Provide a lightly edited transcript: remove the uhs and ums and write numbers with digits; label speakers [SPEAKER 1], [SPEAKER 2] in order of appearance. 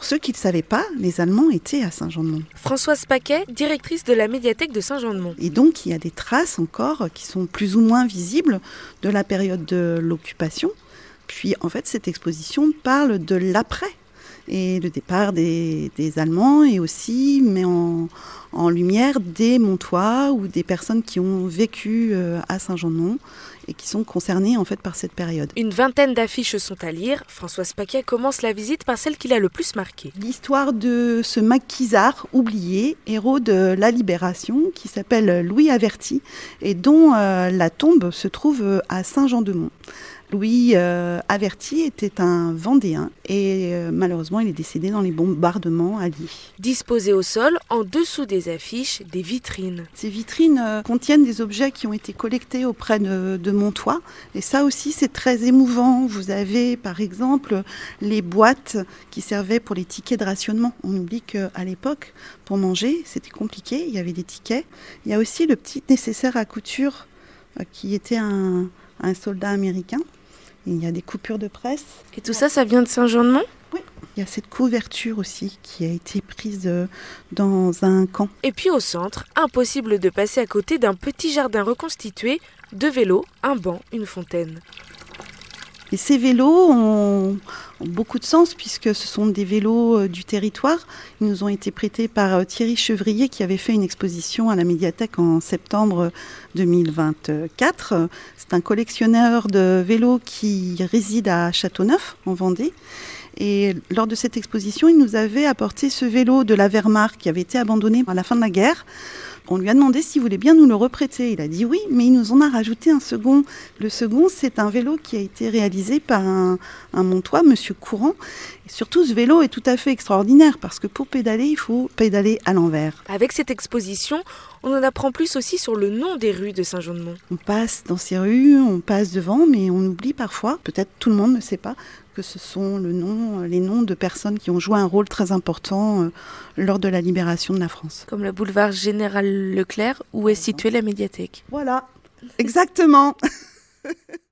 [SPEAKER 1] Pour ceux qui ne le savaient pas, les Allemands étaient à Saint-Jean-de-Mont.
[SPEAKER 2] Françoise Paquet, directrice de la médiathèque de Saint-Jean-de-Mont.
[SPEAKER 1] Et donc, il y a des traces encore qui sont plus ou moins visibles de la période de l'occupation. Puis, en fait, cette exposition parle de l'après et le départ des Allemands et aussi met en lumière des Montois ou des personnes qui ont vécu à Saint-Jean-de-Mont et qui sont concernées en fait par cette période.
[SPEAKER 2] Une vingtaine d'affiches sont à lire. Françoise Paquet commence la visite par celle qui l'a le plus marquée.
[SPEAKER 1] L'histoire de ce maquisard oublié, héros de la Libération, qui s'appelle Louis Averti et dont la tombe se trouve à Saint-Jean-de-Mont. Louis Averti était un Vendéen et malheureusement il est décédé dans les bombardements à Lille.
[SPEAKER 2] Disposées au sol, en dessous des affiches, des vitrines.
[SPEAKER 1] Ces vitrines contiennent des objets qui ont été collectés auprès de Montois et ça aussi c'est très émouvant. Vous avez par exemple les boîtes qui servaient pour les tickets de rationnement. On oublie qu'à l'époque, pour manger, c'était compliqué, il y avait des tickets. Il y a aussi le petit nécessaire à couture qui était un soldat américain. Il y a des coupures de presse.
[SPEAKER 2] Et tout ça, ça vient de Saint-Jean-de-Mont ?
[SPEAKER 1] Oui. Il y a cette couverture aussi qui a été prise dans un camp.
[SPEAKER 2] Et puis au centre, impossible de passer à côté d'un petit jardin reconstitué, 2 vélos, un banc, une fontaine.
[SPEAKER 1] Et ces vélos ont beaucoup de sens puisque ce sont des vélos du territoire. Ils nous ont été prêtés par Thierry Chevrier qui avait fait une exposition à la médiathèque en septembre 2024. C'est un collectionneur de vélos qui réside à Châteauneuf, en Vendée. Et lors de cette exposition, il nous avait apporté ce vélo de la Wehrmacht qui avait été abandonné à la fin de la guerre. On lui a demandé s'il voulait bien nous le reprêter. Il a dit oui, mais il nous en a rajouté un second. Le second, c'est un vélo qui a été réalisé par un Montois, Monsieur Courant. Et surtout, ce vélo est tout à fait extraordinaire parce que pour pédaler, il faut pédaler à l'envers.
[SPEAKER 2] Avec cette exposition, on en apprend plus aussi sur le nom des rues de Saint-Jean-de-Mont.
[SPEAKER 1] On passe dans ces rues, on passe devant, mais on oublie parfois, peut-être tout le monde ne sait pas, que ce sont les noms de personnes qui ont joué un rôle très important lors de la libération de la France.
[SPEAKER 2] Comme le boulevard Général Leclerc, où est située la médiathèque.
[SPEAKER 1] Voilà, exactement.